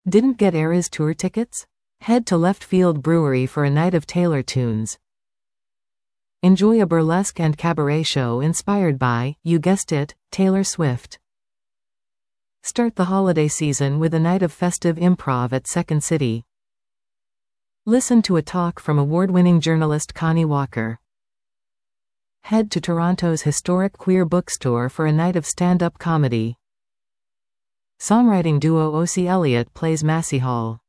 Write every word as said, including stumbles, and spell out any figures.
Didn't get Eras tour tickets? Head to Left Field Brewery for a night of Taylor tunes. Enjoy a burlesque and cabaret show inspired by, you guessed it, Taylor Swift. Start the holiday season with a night of festive improv at Second City. Listen to a talk from award-winning journalist Connie Walker. Head to Toronto's historic queer bookstore for a night of stand-up comedy. Songwriting duo O C Elliott plays Massey Hall.